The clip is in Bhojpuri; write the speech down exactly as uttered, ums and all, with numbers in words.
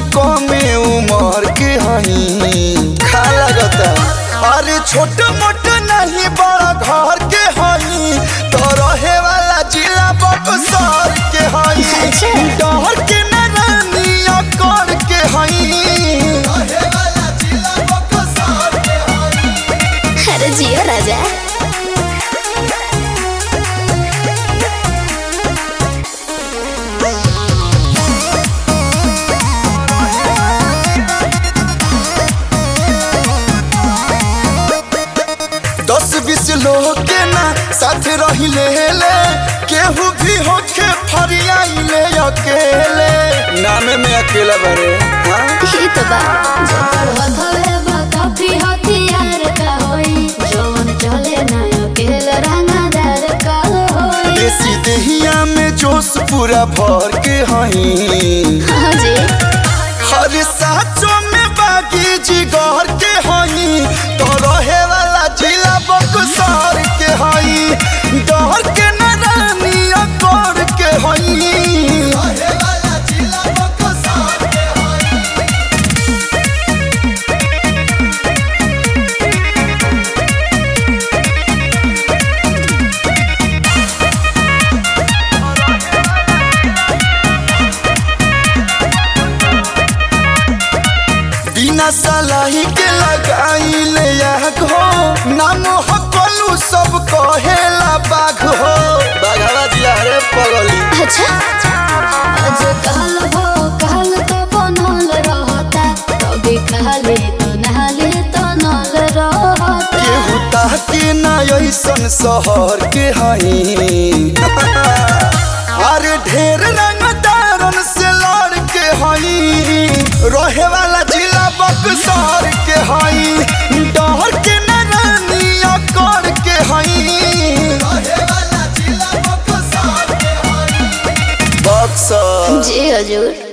कमे उम्र के हई खा लगता। अरे छोट मोट नहीं बड़ा घर के हई तो रहे वाला जिला बक्सर के हई। डर के न रानिया कर के हई रहे वाला जिला बक्सर के हई। अरे जियो राजा। दस बीस लोग के ना साथ रही ले ले केहू भी होके फरियाई ले अकेले नाम में अकेला बरे। हाँ ये तो बा जबर हथले बा काफी हथियार का होई जवन चले ना अकेला रंगदार का होई। देसी देहिया में जोश पूरा भर के हई। हाँ जी हर साचो में बागी जिगर के हई तो रहे वाला जिला बक्सर के हई। डर के न रानिया कर के हई रहे वाला जिला बक्सर के हई। बिना सलाही के लगाई ले हो नाम हकलू सब कहेला बाघ हो। बाघावा जिला रे पगली। अच्छा आज कहल हो कहल तो बनल रहता कभी कहले तो नहले तो नल रहता। केहू ताके ना ऐसन शहर के हई। अरे ढेर रंगदारन से लड़ के हई रहे वाला जिला बक्सर के हई। डर के न रानिया कर के हई रहे वाला जिला बक्सर के हई। बक्सर जी हजूर।